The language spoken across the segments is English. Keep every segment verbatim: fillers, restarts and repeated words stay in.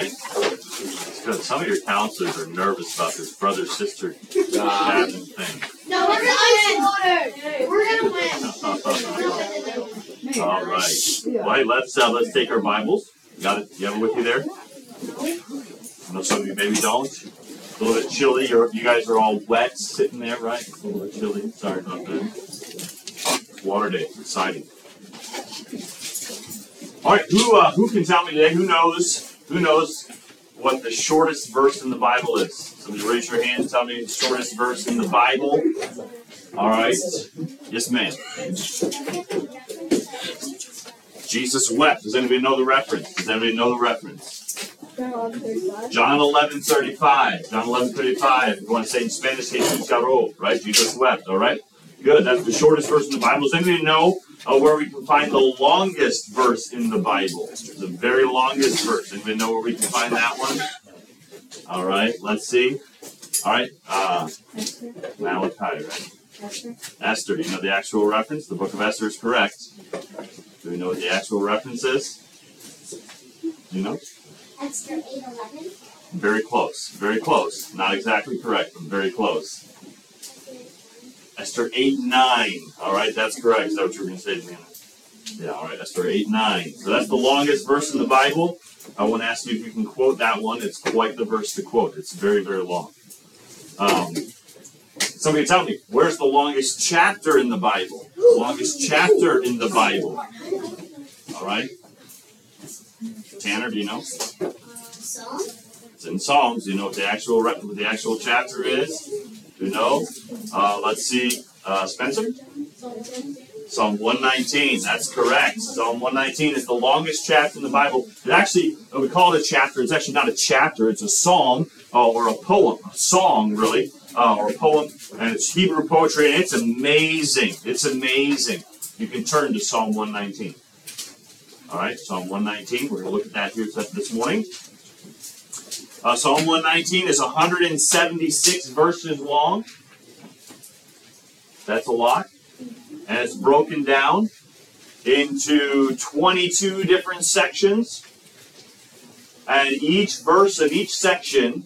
right? It's good. Some of your counselors are nervous about this brother-sister having thing. No, we're gonna win. We're gonna win. All right. Well, hey, let's uh, let's take our Bibles. You got it? You have it with you there? I know some of you maybe don't. A little bit chilly. You're, you guys are all wet sitting there, right? A little bit chilly. Sorry about that. It's water day. It's exciting. All right. Who uh, who can tell me today? Who knows? Who knows what the shortest verse in the Bible is? Somebody raise your hand and tell me the shortest verse in the Bible. All right. Yes, ma'am. Jesus wept. Does anybody know the reference? Does anybody know the reference? John eleven thirty-five. John eleven thirty-five. If you want to say in Spanish, Jesus lloró, right? Jesus wept, all right? Good. That's the shortest verse in the Bible. Does anybody know uh, where we can find the longest verse in the Bible? The very longest verse. Anybody know where we can find that one? All right. Let's see. All right. Uh, Malachi, right? Esther. Esther. You know the actual reference? The book of Esther is correct. Do we know what the actual reference is? Do you know? Esther eight eleven. Very close. Very close. Not exactly correct, but very close. Esther eight nine. All right, that's correct. Is that what you were going to say to me? Yeah, all right. Esther eight nine. So that's the longest verse in the Bible. I want to ask you if you can quote that one. It's quite the verse to quote. It's very, very long. Um, somebody tell me, where's the longest chapter in the Bible? The longest chapter in the Bible. All right. Tanner, do you know? Psalm. It's in Psalms. Do you know what the actual what the actual chapter is? Do you know? Uh, let's see. Uh, Spencer? Psalm one nineteen. That's correct. Psalm one nineteen is the longest chapter in the Bible. It actually, we call it a chapter. It's actually not a chapter. It's a psalm uh, or a poem. A song, really. Uh, or a poem. And it's Hebrew poetry. And it's amazing. It's amazing. You can turn to Psalm one nineteen. All right, Psalm one nineteen. We're going to look at that here this morning. Uh, Psalm one nineteen is one hundred seventy-six verses long. That's a lot. And it's broken down into twenty-two different sections. And each verse of each section,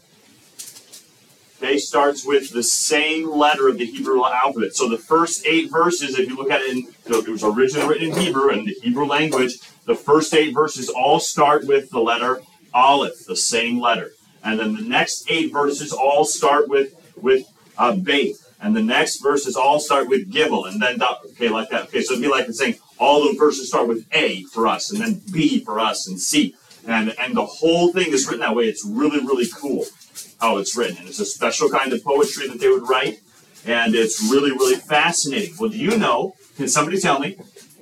okay, starts with the same letter of the Hebrew alphabet. So the first eight verses, if you look at it, in, it was originally written in Hebrew, and the Hebrew language, the first eight verses all start with the letter Aleph, the same letter. And then the next eight verses all start with, with uh, Beth. And the next verses all start with Gimel. And then, okay, like that. Okay, so it'd be like it's saying all the verses start with A for us, and then B for us, and C. And, and the whole thing is written that way. It's really, really cool how it's written. And it's a special kind of poetry that they would write. And it's really, really fascinating. Well, do you know, can somebody tell me,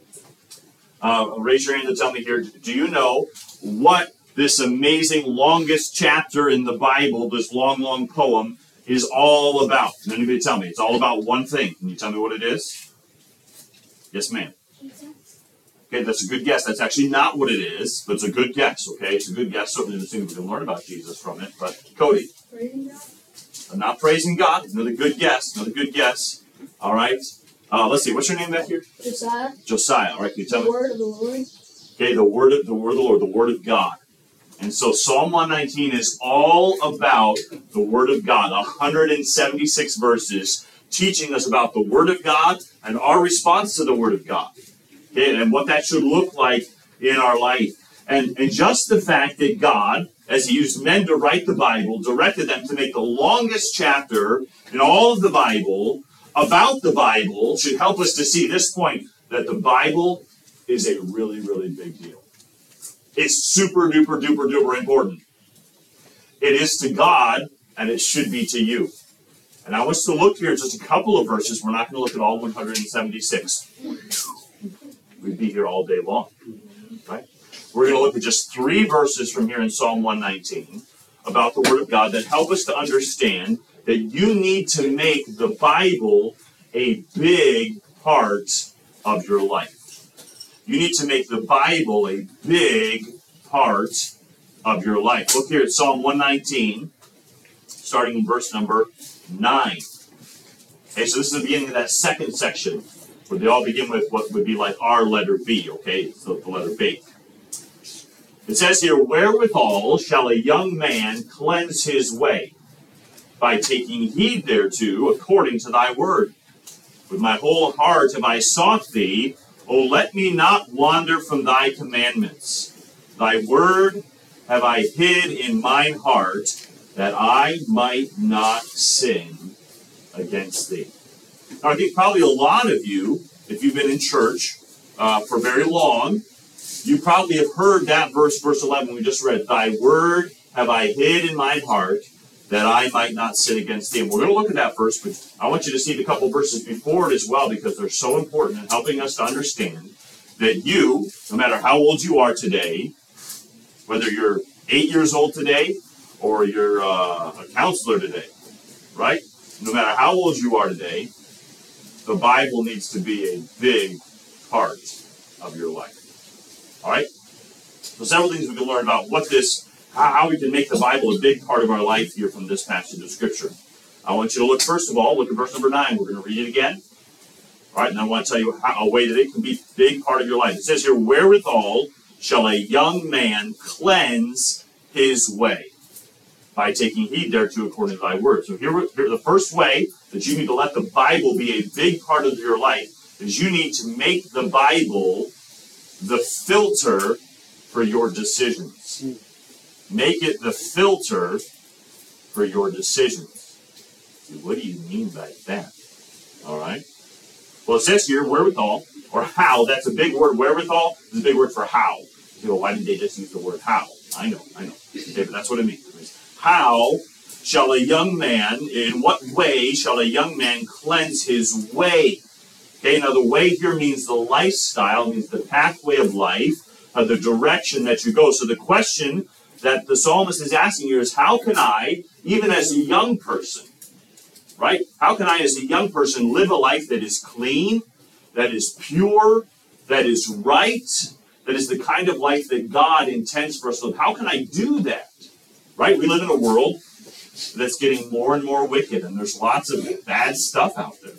uh, raise your hand and tell me here, do you know what this amazing longest chapter in the Bible, this long, long poem, is all about? Can anybody tell me? It's all about one thing. Can you tell me what it is? Yes, ma'am. Okay, that's a good guess. That's actually not what it is, but it's a good guess, okay? It's a good guess. Certainly the things we can learn about Jesus from it. But, Cody. Praising God. I'm not praising God. Another good guess. Another good guess. All right. Uh, let's see. What's your name back here? Josiah. Josiah. All right. Can you tell The me? word of the Lord. Okay, the word of the word of the Lord, the word of God. And so Psalm one nineteen is all about the word of God. one hundred seventy-six verses teaching us about the word of God and our response to the word of God. Okay, and what that should look like in our life. And, and just the fact that God, as he used men to write the Bible, directed them to make the longest chapter in all of the Bible about the Bible should help us to see this point, that the Bible is a really, really big deal. It's super duper duper duper important. It is to God, and it should be to you. And I want us to look here at just a couple of verses. We're not going to look at all one hundred seventy-six. We'd be here all day long. Right? We're going to look at just three verses from here in Psalm one nineteen about the Word of God that help us to understand that you need to make the Bible a big part of your life. You need to make the Bible a big part of your life. Look here at Psalm one nineteen, starting in verse number nine. Okay, so this is the beginning of that second section, where they all begin with what would be like our letter B, okay? So the letter B. It says here, wherewithal shall a young man cleanse his way? By taking heed thereto according to thy word. With my whole heart have I sought thee. O let me not wander from thy commandments. Thy word have I hid in mine heart, that I might not sin against thee. Now, I think probably a lot of you, if you've been in church uh, for very long, you probably have heard that verse, verse eleven we just read. Thy word have I hid in mine heart, that I might not sin against thee. And we're going to look at that verse, but I want you to see the couple verses before it as well, because they're so important in helping us to understand that you, no matter how old you are today, whether you're eight years old today or you're uh, a counselor today, right? No matter how old you are today, the Bible needs to be a big part of your life. All right? So several things we can learn about what this, how we can make the Bible a big part of our life here from this passage of Scripture. I want you to look, first of all, look at verse number nine. We're going to read it again. All right, and I want to tell you how, a way that it can be a big part of your life. It says here, wherewithal shall a young man cleanse his way? By taking heed thereto according to thy word. So here, here, the first way that you need to let the Bible be a big part of your life is you need to make the Bible the filter for your decisions. Make it the filter for your decisions. What do you mean by that? All right. Well, it says here, wherewithal, or how. That's a big word. Wherewithal is a big word for how. You know, why did they just use the word how? I know, I know. Okay, but that's what it means. How shall a young man, in what way shall a young man cleanse his way? Okay, now the way here means the lifestyle, means the pathway of life, uh, the direction that you go. So the question that the psalmist is asking here is, how can I, even as a young person, right? How can I, as a young person, live a life that is clean, that is pure, that is right, that is the kind of life that God intends for us to live? How can I do that? Right? We live in a world that's getting more and more wicked, and there's lots of bad stuff out there.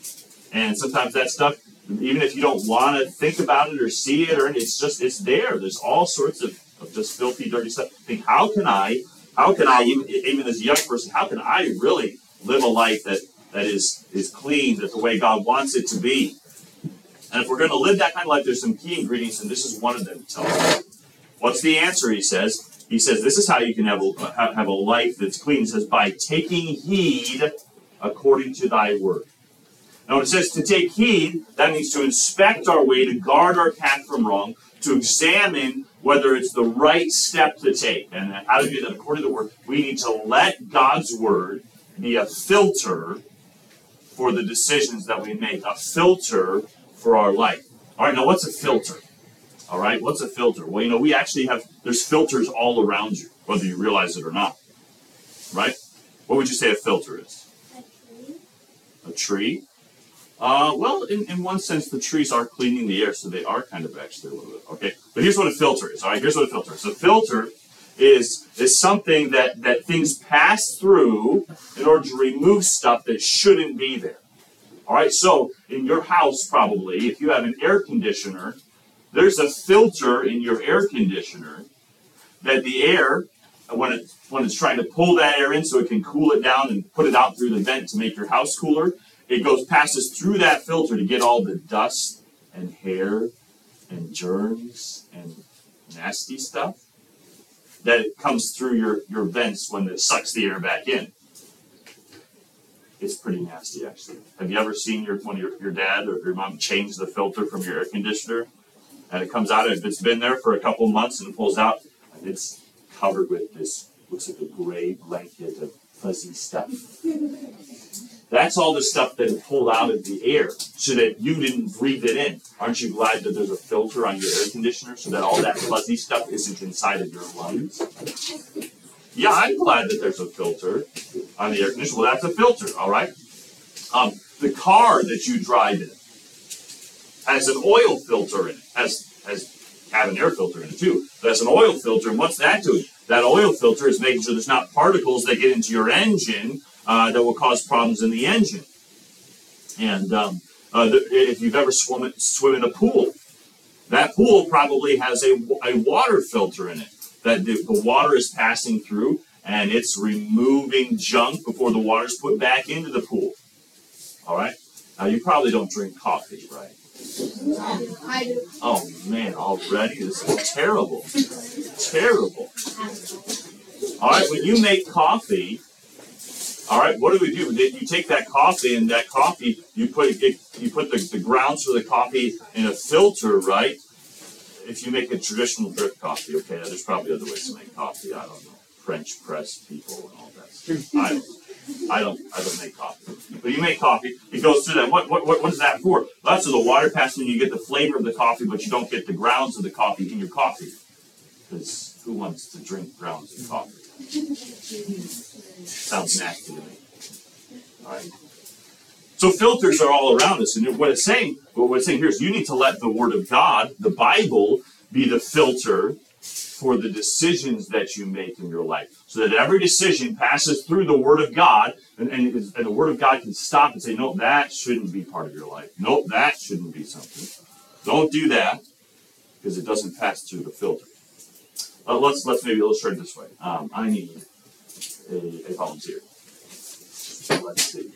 And sometimes that stuff, even if you don't want to think about it or see it, or it's just, it's there. There's all sorts of, of just filthy, dirty stuff. Think, how can I, how can I, even, even as a young person, how can I really live a life that, that is, is clean, that the way God wants it to be? And if we're going to live that kind of life, there's some key ingredients, and this is one of them. Tell us. What's the answer, he says? He says, this is how you can have a, have a life that's clean. He says, by taking heed according to thy word. Now, when it says to take heed, that means to inspect our way, to guard our path from wrong, to examine whether it's the right step to take. And how to do that according to the word, we need to let God's word be a filter for the decisions that we make, a filter for our life. All right, now what's a filter? All right, what's a filter? Well, you know, we actually have, there's filters all around you, whether you realize it or not. Right? What would you say a filter is? A tree. A tree? Uh, well, in, in one sense, the trees are cleaning the air, so they are kind of actually a little bit. Okay, but here's what a filter is. All right, here's what a filter is. A filter is, is something that, that things pass through in order to remove stuff that shouldn't be there. All right, so in your house, probably, if you have an air conditioner, there's a filter in your air conditioner that the air, when, it, when it's trying to pull that air in so it can cool it down and put it out through the vent to make your house cooler, it goes passes through that filter to get all the dust and hair and germs and nasty stuff that it comes through your, your vents when it sucks the air back in. It's pretty nasty, actually. Have you ever seen your when your, your dad or your mom change the filter from your air conditioner? And it comes out, if it's been there for a couple months and it pulls out, and it's covered with this, looks like a gray blanket of fuzzy stuff. That's all the stuff that it pulled out of the air so that you didn't breathe it in. Aren't you glad that there's a filter on your air conditioner so that all that fuzzy stuff isn't inside of your lungs? Yeah, I'm glad that there's a filter on the air conditioner. Well, that's a filter, all right? Um, the car that you drive in has an oil filter in it. Has has have an air filter in it too. But has an oil filter, and what's that doing? That oil filter is making sure there's not particles that get into your engine uh, that will cause problems in the engine. And um, uh, the, if you've ever swum, swim in a pool, That pool probably has a, a water filter in it. That the, the water is passing through and it's removing junk before the water's put back into the pool. All right? Now, you probably don't drink coffee, right? I do. Oh, man, already? This is terrible. Terrible. All right, when you make coffee, all right, what do we do? You take that coffee, and that coffee, you put it, you put the, the grounds for the coffee in a filter, right? If you make a traditional drip coffee, okay, there's probably other ways to make coffee. I don't know, French press people and all that stuff. I don't, I don't, I don't make coffee. But you make coffee, it goes through that. What, what, what, what is that for? That's so the water passes and you get the flavor of the coffee, but you don't get the grounds of the coffee in your coffee. Because who wants to drink grounds of coffee? Sounds nasty to me. All right. So filters are all around us, and what it's saying, what it's saying here is you need to let the Word of God, the Bible, be the filter for the decisions that you make in your life, so that every decision passes through the Word of God, and, and, and the Word of God can stop and say, no, that shouldn't be part of your life. No, that shouldn't be something. Don't do that, because it doesn't pass through the filter. Uh, let's let's maybe illustrate it this way. Um, I need a, a volunteer. Let's see.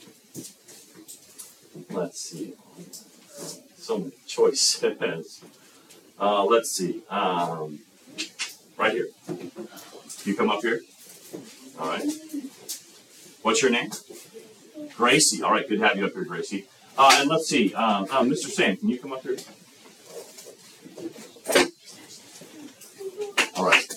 Let's see. So many choices. Uh, let's see. Um, right here. You come up here. All right. What's your name? Gracie. All right. Good to have you up here, Gracie. Uh, and let's see. Um, uh, Mister Sam, can you come up here? All right.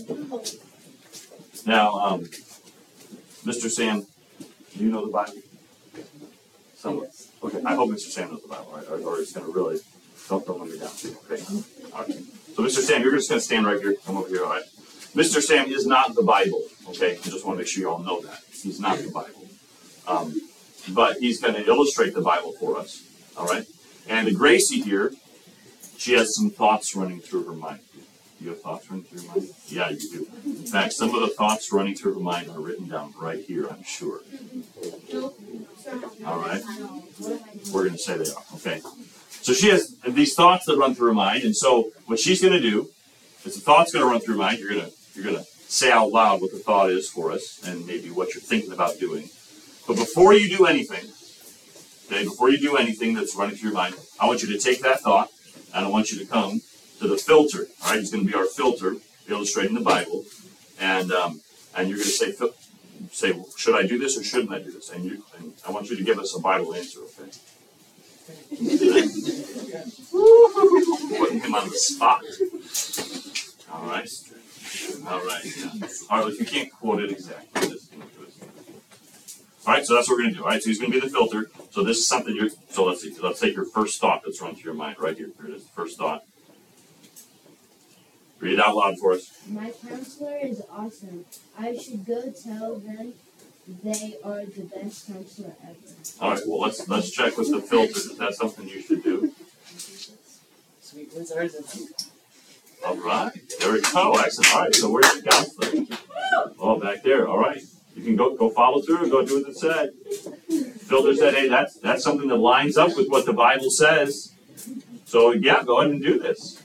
Now, um, Mister Sam, do you know the Bible? Somewhat. Okay, I hope Mister Sam knows the Bible, right? Or, or it's going to really, don't, don't let me down. Okay. All right. So, Mister Sam, you're just going to stand right here. Come over here, all right? Mister Sam is not the Bible, okay? I just want to make sure you all know that. He's not the Bible. Um, but he's going to illustrate the Bible for us, all right? And Gracie here, she has some thoughts running through her mind. Do you have thoughts running through your mind? Yeah, you do. In fact, some of the thoughts running through her mind are written down right here, I'm sure. All right? We're going to say they are. Okay. So she has these thoughts that run through her mind, and so what she's going to do is the thought's going to run through her mind. You're going to you're going to say out loud what the thought is for us, and maybe what you're thinking about doing. But before you do anything, okay, before you do anything that's running through your mind, I want you to take that thought, and I want you to come to the filter. All right, he's going to be our filter, illustrating the Bible, and um, and you're going to say, say, should I do this or shouldn't I do this? And you, and I want you to give us a Bible answer, okay? Putting him on the spot. All right, all right, yeah. All right. If you can't quote it exactly, just do it. All right, so that's what we're going to do. All right, so he's going to be the filter. So this is something you're. So let's see. Let's take your first thought that's run through your mind right here. Here it is. The first thought. Read it out loud for us. My counselor is awesome. I should go tell them they are the best counselor ever. All right. Well, let's let's check with the filter. Is that something you should do? Sweet wizards. All right. There we go. Excellent. All right. So where's the counselor? Oh, back there. All right. You can go go follow through and go do what it said. Filter said, hey, that's that's something that lines up with what the Bible says. So yeah, go ahead and do this.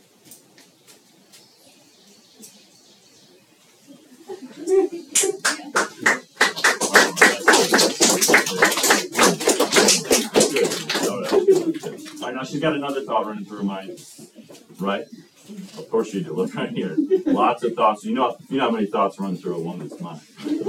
All right, now she's got another thought running through her mind, right? Of course you do. Look right here. Lots of thoughts. You know, you know how many thoughts run through a woman's mind.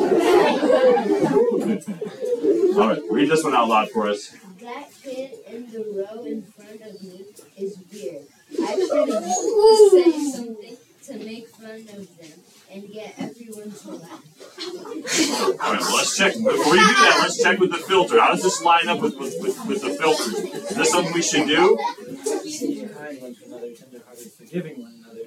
All right, read this one out loud for us. That kid in the row in front of me is weird. I should say something to make fun of them and get everyone to laugh. All right, well, let's check. Before you do that, let's check with the filter. How does this line up with, with, with, with the filters? Is this something we should do? Kind one to another, tenderhearted, forgiving one another.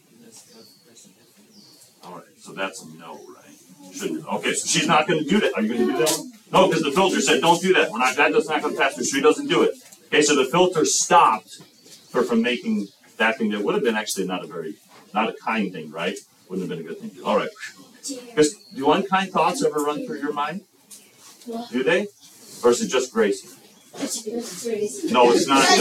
All right, so that's a no, right? Shouldn't. Okay, so she's not going to do that. Are you going to do that one? No, because the filter said don't do that. We're not. That does not come past her. She doesn't do it. Okay, so the filter stopped her from making that thing that would have been actually not a very, not a kind thing, right? Wouldn't have been a good thing to do. All right. Because do unkind thoughts ever run through your mind? Do they? Or is it just Gracie? No, it's not.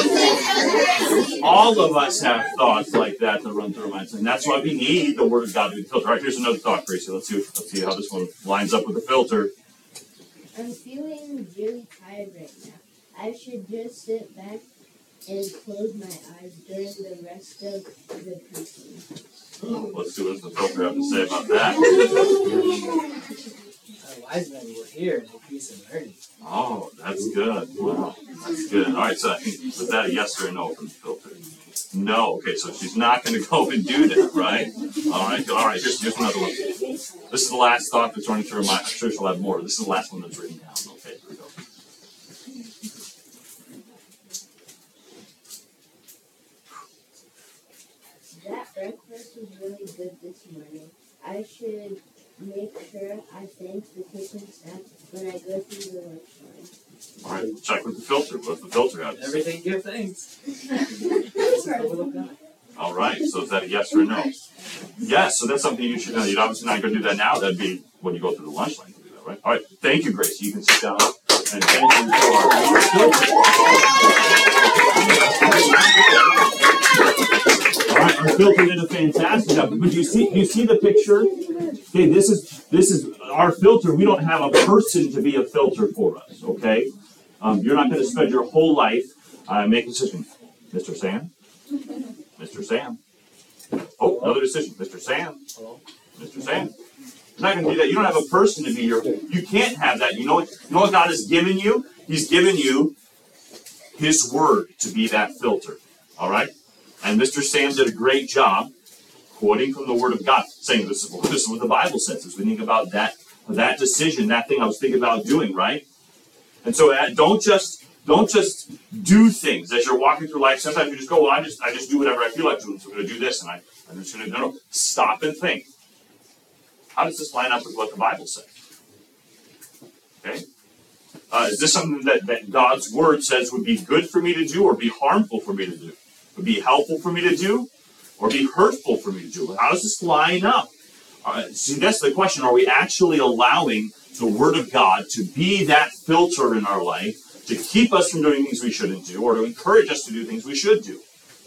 All of us have thoughts like that that run through our minds, and that's why we need the Word of God to be the filter. All right, here's another thought, Gracie. Let's see. Let's see how this one lines up with the filter. I'm feeling really tired right now. I should just sit back and close my eyes during the rest of the preaching. Let's see what the filter have to say about that. Our wise men were here in peace and learning. Oh, that's good. Wow, that's good. All right, so I think, was that a yes or a no from the filter? No. Okay, so she's not going to go and do that, right? All right, all right. Here's, here's another one. This is the last thought that's running through my. I'm sure she'll have more. This is the last one that's written down. Okay, here we go. That breakfast was really good this morning. I should make sure I thank the kitchen staff when I go through the lunch line. All right, check with the filter. What's the filter have to say? Everything give thanks. This is the will of God. All right, so is that a yes or a no? Yes, so that's something you should know. You're obviously not going to do that now. That'd be when you go through the lunch line to do that, right? All right, thank you, Grace. You can sit down. And thank you for our filter. All right, our filter did a fantastic job. But you see, you see the picture? Okay, this is this is our filter. We don't have a person to be a filter for us. Okay, um, you're not going to spend your whole life uh, making decisions, Mister Sam. Mister Sam. Oh, another decision. Mister Sam. Mister Sam. You're not going to do that. You don't have a person to be your. You can't have that. You know what? You know what God has given you? He's given you His Word to be that filter. All right. And Mister Sam did a great job quoting from the Word of God, saying this is what, this is what the Bible says. As we think about that that decision, that thing I was thinking about doing, right? And so uh, don't just. Don't just do things as you're walking through life. Sometimes you just go, well, I just I just do whatever I feel like doing. So I'm going to do this, and I, I'm just going to, no, no. Stop and think. How does this line up with what the Bible says? Okay? Uh, is this something that, that God's Word says would be good for me to do or be harmful for me to do? Would be helpful for me to do or be hurtful for me to do? How does this line up? Uh, see, that's the question. Are we actually allowing the Word of God to be that filter in our life to keep us from doing things we shouldn't do, or to encourage us to do things we should do?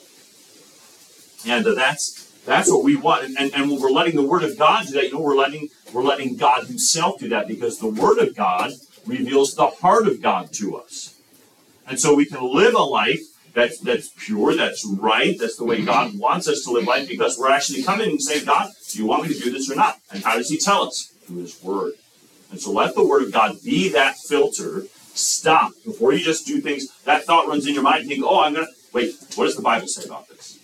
And uh, that's that's what we want. And, and, and when we're letting the Word of God do that, you know, we're letting we're letting God Himself do that, because the Word of God reveals the heart of God to us. And so we can live a life that's that's pure, that's right, that's the way God wants us to live life, because we're actually coming and saying, God, do you want me to do this or not? And how does He tell us? Through His Word. And so let the Word of God be that filter. Stop. Before you just do things, that thought runs in your mind, you think, oh, I'm going to, wait, what does the Bible say about this?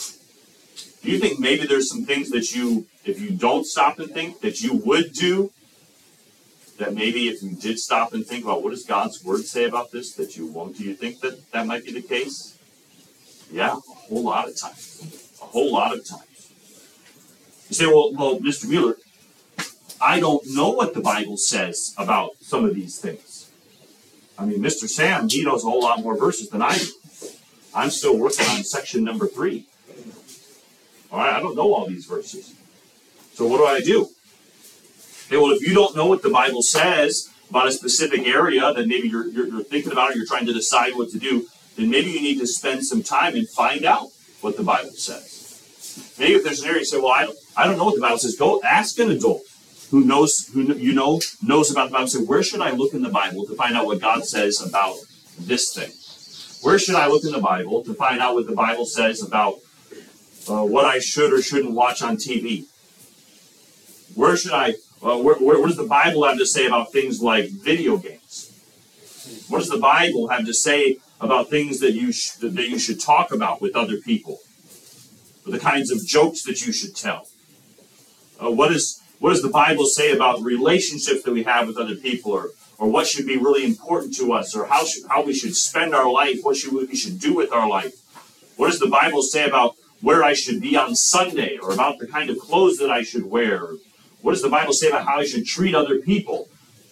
Do you think maybe there's some things that you, if you don't stop and think, that you would do, that maybe if you did stop and think about what does God's Word say about this, that you won't? Do you think that that might be the case? Yeah, a whole lot of times. A whole lot of times. You say, well, well, Mister Mueller, I don't know what the Bible says about some of these things. I mean, Mister Sam, he knows a whole lot more verses than I do. I'm still working on section number three. All right, I don't know all these verses. So what do I do? Okay, well, if you don't know what the Bible says about a specific area that maybe you're, you're, you're thinking about or you're trying to decide what to do, then maybe you need to spend some time and find out what the Bible says. Maybe if there's an area you say, well, I don't, I don't know what the Bible says, go ask an adult who knows, who you know, knows about the Bible. Say, where should I look in the Bible to find out what God says about this thing? Where should I look in the Bible to find out what the Bible says about uh, what I should or shouldn't watch on T V? Where should I, uh, where, where, what does the Bible have to say about things like video games? What does the Bible have to say about things that you, sh- that you should talk about with other people? Or the kinds of jokes that you should tell? Uh, what is... What does the Bible say about relationships that we have with other people, or, or what should be really important to us, or how should, how we should spend our life, what should we, we should do with our life? What does the Bible say about where I should be on Sunday, or about the kind of clothes that I should wear? What does the Bible say about how I should treat other people?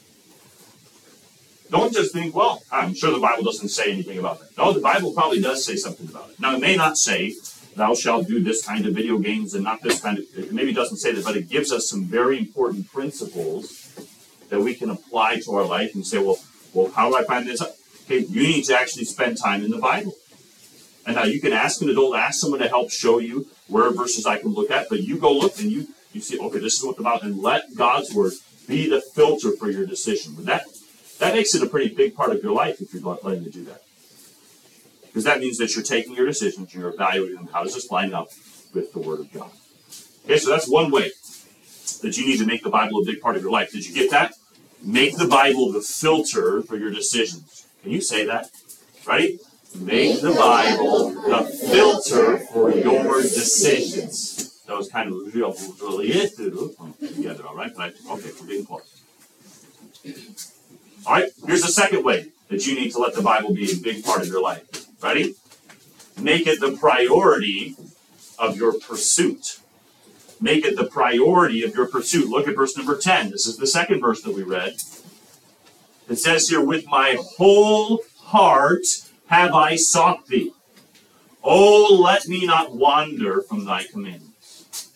Don't just think, well, I'm sure the Bible doesn't say anything about that. No, the Bible probably does say something about it. Now, it may not say, thou shalt do this kind of video games and not this kind of, it maybe doesn't say that, but it gives us some very important principles that we can apply to our life and say, well, well, how do I find this? Okay, you need to actually spend time in the Bible. And now you can ask an adult, ask someone to help show you where verses I can look at, but you go look and you, you see, okay, this is what the Bible, and let God's Word be the filter for your decision. But that, that makes it a pretty big part of your life if you're letting it do that. Because that means that you're taking your decisions and you're evaluating them. How does this line up with the Word of God? Okay, so that's one way that you need to make the Bible a big part of your life. Did you get that? Make the Bible the filter for your decisions. Can you say that? Ready? Make the Bible the filter for your decisions. That was kind of real, really it together, all right? But I, okay, we're getting close. All right, here's the second way that you need to let the Bible be a big part of your life. Ready? Make it the priority of your pursuit. Make it the priority of your pursuit. Look at verse number ten. This is the second verse that we read. It says here, with my whole heart have I sought thee. Oh, let me not wander from thy commandments.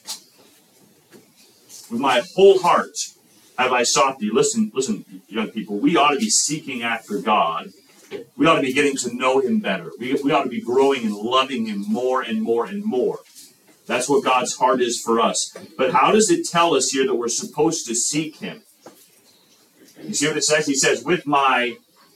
With my whole heart have I sought thee. Listen, listen, young people, we ought to be seeking after God. We ought to be getting to know him better. We, we ought to be growing and loving him more and more and more. That's what God's heart is for us. But how does it tell us here that we're supposed to seek him? You see what it says? He says, with my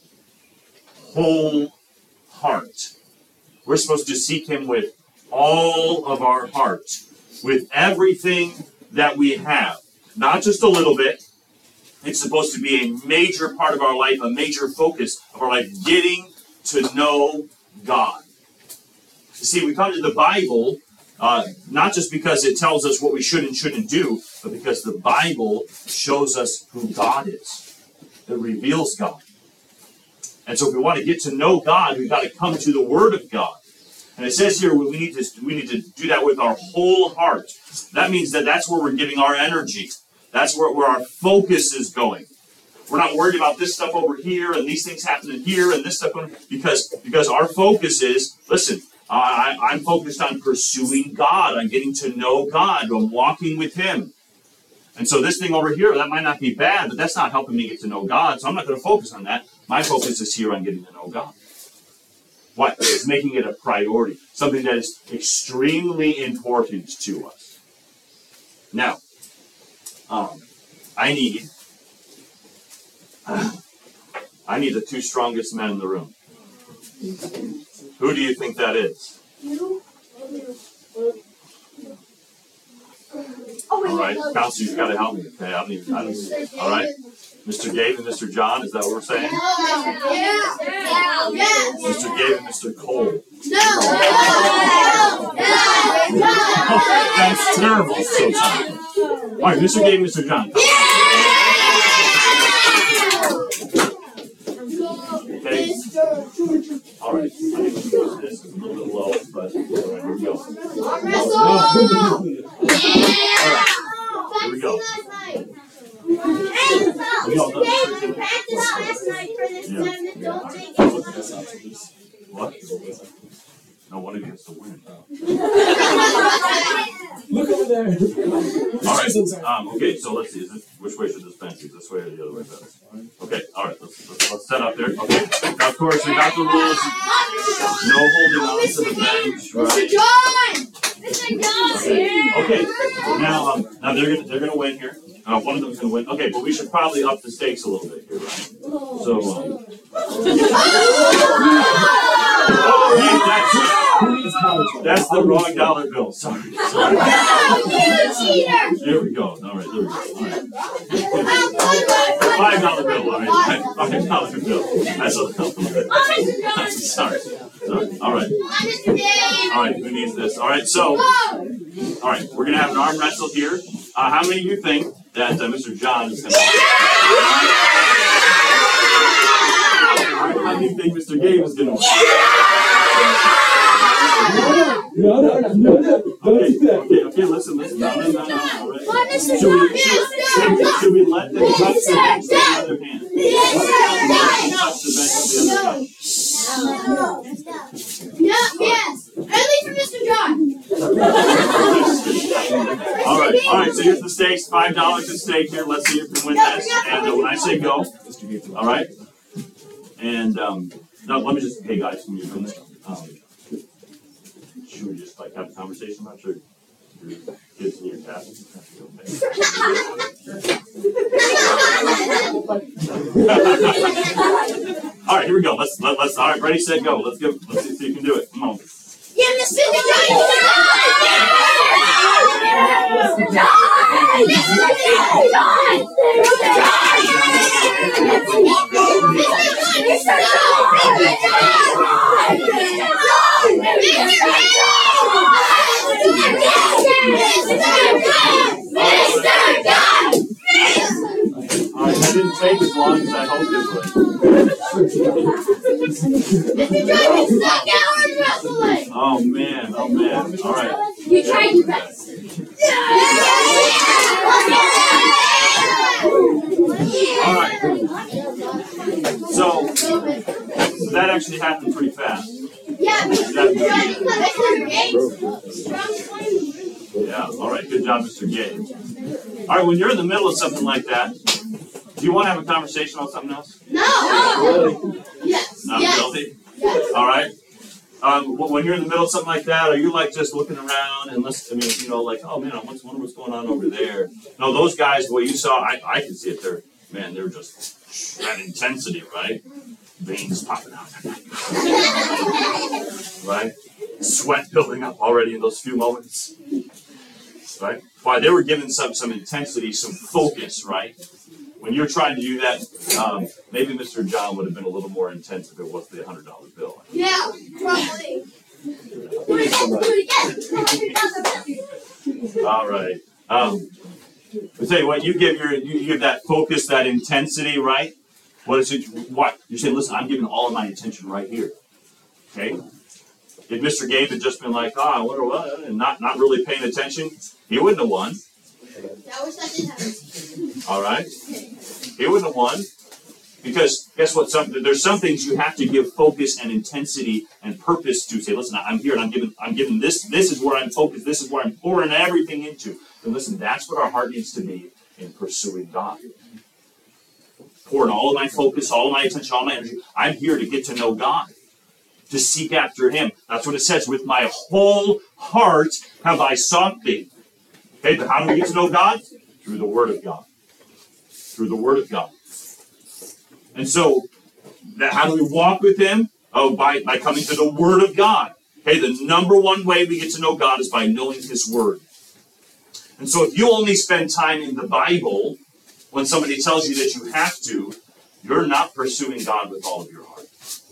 whole heart. We're supposed to seek him with all of our heart, with everything that we have. Not just a little bit. It's supposed to be a major part of our life, a major focus of our life, getting to know God. You see, we come to the Bible uh, not just because it tells us what we should and shouldn't do, but because the Bible shows us who God is. It reveals God. And so if we want to get to know God, we've got to come to the Word of God. And it says here we need to we need to do that with our whole heart. That means that that's where we're giving our energy. That's where, where our focus is going. We're not worried about this stuff over here and these things happening here and this stuff going, because because our focus is, listen, I, I'm focused on pursuing God. I'm getting to know God. I'm walking with him. And so this thing over here, that might not be bad, but that's not helping me get to know God. So I'm not going to focus on that. My focus is here on getting to know God. What? It's making it a priority. Something that is extremely important to us. Now, um, I need, uh, I need the two strongest men in the room. Who do you think that is? You? All right, Counselor, you've got to help me. Okay, I don't even, I don't even, all right, Mister Gabe and Mister John, is that what we're saying? Yeah. Yes. Mister Gabe and Mister Cole. No. No. No. That's terrible. So sorry. All right, Mister Gabe and Mister John. Okay. All right. I think this is a little bit low, but all right, here we go. Arm wrestle. Here we go. Hey, Mister Gabe, we practiced last night for this Yeah. tournament. Don't take it. What? No, one of you has to win. Look over there. All right. Um, okay, so let's see. Is this, which way should this bench be? This way or the other way better? Okay, all right. Let's, let's, let's set up there. Okay. Now, of course, we got the rules. No holding on to the bench, Mister right? John! Mister John! Okay. Okay. Now, um, now they're gonna they're gonna win here. Uh, one of them's gonna win. Okay, but we should probably up the stakes a little bit here, right? So. Um, oh, yeah, that's, that's the wrong dollar bill. Sorry. Sorry. There we go. All right. There we go. All right. Five dollar bill. All right. Five dollar bill. That's a little bit. Sorry. Sorry. All right. All right. Who needs this? All right. So. All right. We're gonna have an arm wrestle here. Uh, how many of you think that uh, Mister John is gonna? How do you think Mister Gabe is gonna win? No, no, no, no, no. Okay, okay, okay, listen, listen. No, no, no, no. All right. Should we, should, should, should we let them touch the bench with the other hand? Touch the bench with the other hand? No. No. Yes. At least for Mister John. All right, all right. So here's the stakes. Five dollars at stake here. Let's see if we can win this. And uh, when I say go, all right. And um, No, let me just, hey guys, when you're doing this, um, should we just like have a conversation about your, your kids and your cat? All right, here we go. Let's let, let's all right, ready, set, go. Let's go. Let's see if you can do it. Come on. Yeah, Mister John! Mister John! All right, that didn't take as long as I hoped it would. Oh man, oh man. All right. You tried your best. All right. So that actually happened pretty fast. Yeah, Mister Yeah. All right. Good job, Mister Gage. All right. When you're in the middle of something like that, do you want to have a conversation about something else? No. Yes. Not Yes. guilty. Yes. All right. Um, when you're in the middle of something like that, are you like just looking around and listening? I mean, you know, like, oh man, I wonder what's going on over there. No, those guys, the way you saw, I, I can see it. They're, man, they're just that intensity, right? Veins popping out, right? Sweat building up already in those few moments, right? Why they were given some some intensity, some focus, right? When you're trying to do that, um, maybe Mister John would have been a little more intense if it was the hundred dollar bill. Yeah, probably. Do it again. Do it again. All right. Um, I tell you what, you give your you give that focus, that intensity, right? What is it? What you say? Listen, I'm giving all of my attention right here. Okay. If Mister Gabe had just been like, oh, I wonder what, and not not really paying attention, he wouldn't have won. That was something happened. All right. He wouldn't have won. Because guess what? Some, there's some things you have to give focus and intensity and purpose to. Say, listen, I'm here and I'm giving I'm giving this, this is where I'm focused, this is where I'm pouring everything into. And listen, that's what our heart needs to be in pursuing God. Pouring all of my focus, all of my attention, all my energy. I'm here to get to know God, to seek after Him. That's what it says. With my whole heart have I sought Thee. Okay, but how do we get to know God? Through the Word of God. Through the Word of God. And so, that, how do we walk with Him? Oh, by, by coming to the Word of God. Okay, the number one way we get to know God is by knowing His Word. And so if you only spend time in the Bible when somebody tells you that you have to, you're not pursuing God with all of your heart.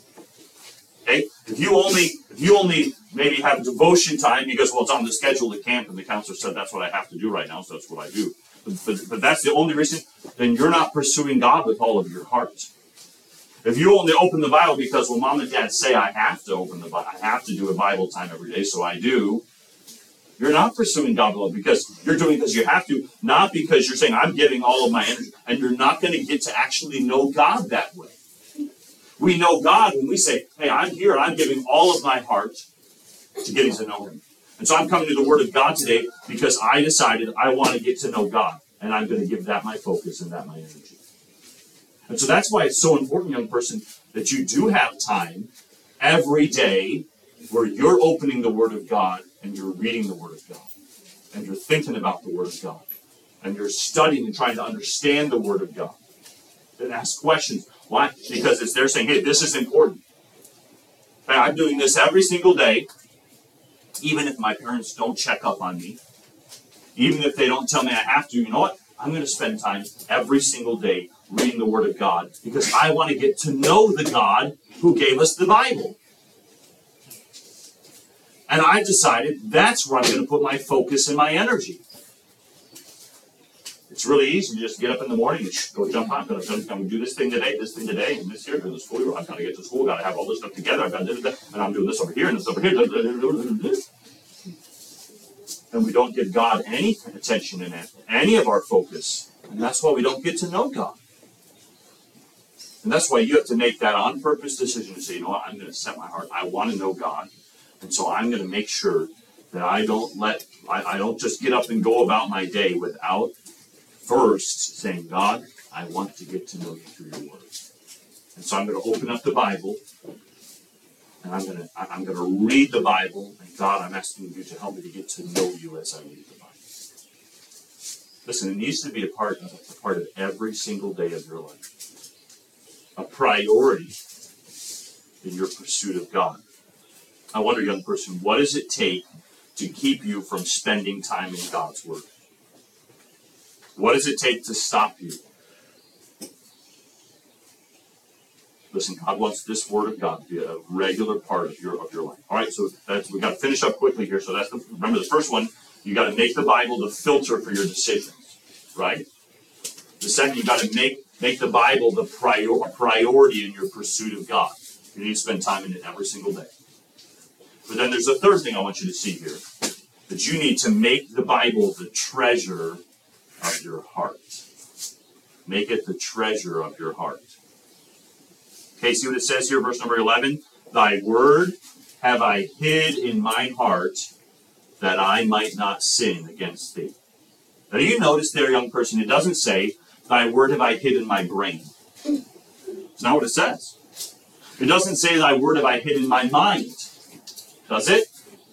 Okay? If you only if you only maybe have devotion time because, well, it's on the schedule at camp and the counselor said that's what I have to do right now, so that's what I do. But, but, but that's the only reason, then you're not pursuing God with all of your heart. If you only open the Bible because, well, mom and dad say I have to open the Bible, I have to do a Bible time every day, so I do, you're not pursuing God with all, because you're doing it because you have to, not because you're saying I'm giving all of my energy, and you're not going to get to actually know God that way. We know God when we say, hey, I'm here, and I'm giving all of my heart to getting to know Him. And so I'm coming to the Word of God today because I decided I want to get to know God. And I'm going to give that my focus and that my energy. And so that's why it's so important, young person, that you do have time every day where you're opening the Word of God and you're reading the Word of God. And you're thinking about the Word of God. And you're studying and trying to understand the Word of God. And ask questions. Why? Because it's they're saying, hey, this is important. Hey, I'm doing this every single day. Even if my parents don't check up on me, even if they don't tell me I have to, you know what? I'm going to spend time every single day reading the Word of God because I want to get to know the God who gave us the Bible. And I decided that's where I'm going to put my focus and my energy. It's really easy to just get up in the morning and go jump on. I'm going to, I'm going to do this thing today, this thing today, and this here, do the school year. I've got to get to school, got to have all this stuff together. I've got to do this, and I'm doing this over here and this over here. And we don't give God any attention in it, any of our focus. And that's why we don't get to know God. And that's why you have to make that on-purpose decision to say, you know what, I'm going to set my heart. I want to know God. And so I'm going to make sure that I don't let, I, I don't just get up and go about my day without first saying, God, I want to get to know you through your Word. And so I'm going to open up the Bible, and I'm going to I'm going to read the Bible. And God, I'm asking you to help me to get to know you as I read the Bible. Listen, it needs to be a part of a part of every single day of your life. A priority in your pursuit of God. I wonder, young person, what does it take to keep you from spending time in God's Word? What does it take to stop you? Listen, God wants this Word of God to be a regular part of your of your life. All right, so that's, we've got to finish up quickly here. So that's the, remember the first one, you got to make the Bible the filter for your decisions, right? The second, you got to make make the Bible the prior, priority in your pursuit of God. You need to spend time in it every single day. But then there's a third thing I want you to see here, that you need to make the Bible the treasure of your heart. Make it the treasure of your heart. Okay, see what it says here, verse number eleven? Thy word have I hid in my heart, that I might not sin against thee. Now, do you notice there, young person, it doesn't say, thy word have I hid in my brain. It's not what it says. It doesn't say, thy word have I hid in my mind. Does it?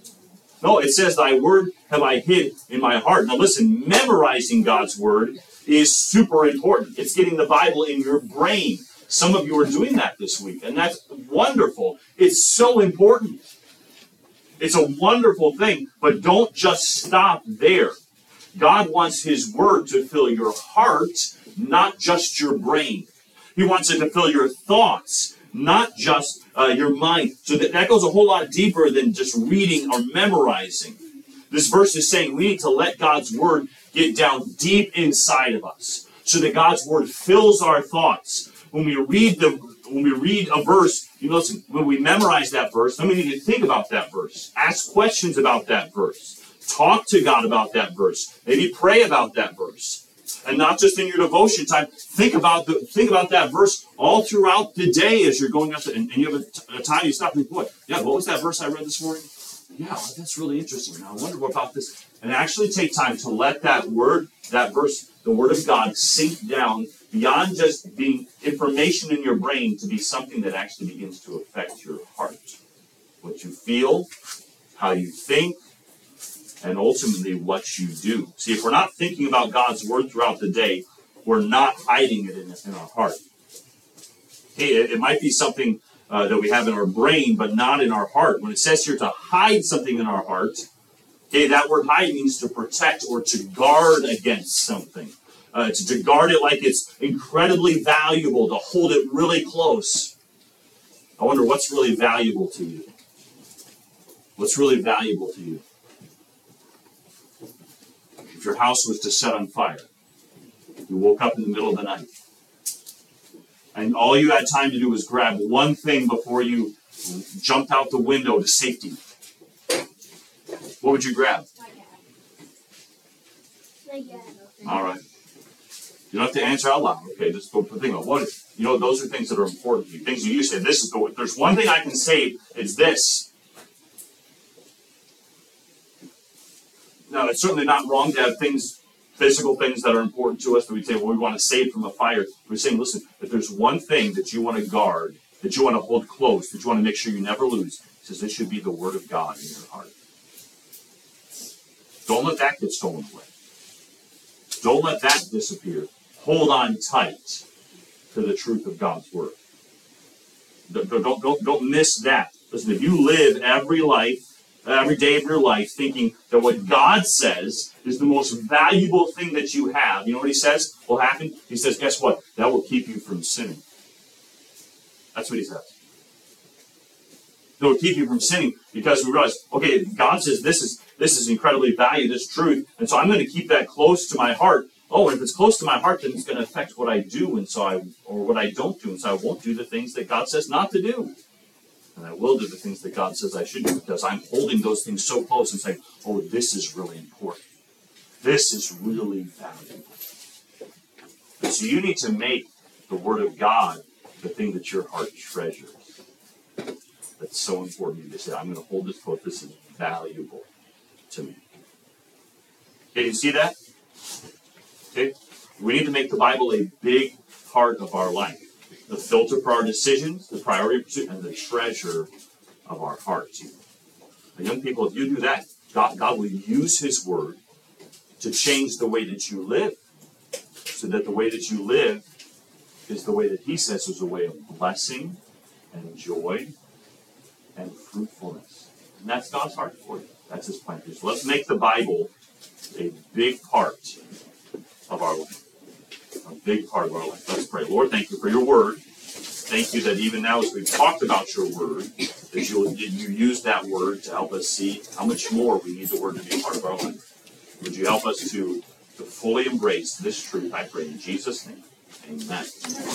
No, it says, thy word have I hid in my heart. Now listen, memorizing God's word is super important. It's getting the Bible in your brain. Some of you are doing that this week, and that's wonderful. It's so important. It's a wonderful thing, but don't just stop there. God wants His word to fill your heart, not just your brain. He wants it to fill your thoughts, not just uh, your mind. So that, that goes a whole lot deeper than just reading or memorizing. This verse is saying we need to let God's word get down deep inside of us, so that God's word fills our thoughts. When we read the when we read a verse, you know, listen, when we memorize that verse, then we need to think about that verse. Ask questions about that verse. Talk to God about that verse. Maybe pray about that verse. And not just in your devotion time. Think about the think about that verse all throughout the day as you're going up to, and, and you have a, a time you stop and think, boy, yeah, what was that verse I read this morning? Yeah, that's really interesting. Now I wonder what about this. And actually take time to let that word, that verse, the word of God sink down beyond just being information in your brain to be something that actually begins to affect your heart. What you feel, how you think, and ultimately what you do. See, if we're not thinking about God's word throughout the day, we're not hiding it in, in our heart. Hey, it, it might be something uh, that we have in our brain, but not in our heart. When it says here to hide something in our heart, okay, that word hide means to protect or to guard against something. Uh, to, to guard it like it's incredibly valuable, to hold it really close. I wonder what's really valuable to you. What's really valuable to you? If your house was to set on fire, you woke up in the middle of the night, and all you had time to do was grab one thing before you jumped out the window to safety, what would you grab? My dad. All right. You don't have to answer out loud. Okay, just go think about what, you know, those are things that are important to you. Things that you say, this is the, if there's one thing I can save, it's this. Now, it's certainly not wrong to have things, physical things that are important to us that we say, well, we want to save from a fire. We're saying, listen, if there's one thing that you want to guard, that you want to hold close, that you want to make sure you never lose, he says this should be the word of God in your heart. Don't let that get stolen away. Don't let that disappear. Hold on tight to the truth of God's word. Don't, don't, don't, don't miss that. Listen, if you live every life, every day of your life thinking that what God says is the most valuable thing that you have, you know what he says will happen? He says, guess what? That will keep you from sinning. That's what he says. It will keep you from sinning because we realize, okay, God says this is this is incredibly valuable, this truth, and so I'm going to keep that close to my heart. Oh, and if it's close to my heart, then it's going to affect what I do, and so I or what I don't do, and so I won't do the things that God says not to do. And I will do the things that God says I should do because I'm holding those things so close and saying, oh, this is really important. This is really valuable. And so you need to make the Word of God the thing that your heart treasures. That's so important. You just say, I'm going to hold this close. This is valuable to me. Okay, you see that? Okay? We need to make the Bible a big part of our life. the filter for our decisions, the priority of pursuit, and the treasure of our hearts. Young people, if you do that, God, God will use His Word to change the way that you live, so that the way that you live is the way that He says is a way of blessing and joy and fruitfulness. And that's God's heart for you. That's His plan for you. So let's make the Bible a big part of our life. A big part of our life. Let's pray. Lord, thank you for your Word. Thank you that even now as we've talked about your Word, that you, you use that Word to help us see how much more we need the Word to be a part of our life. Would you help us to, to fully embrace this truth, I pray in Jesus' name. Amen.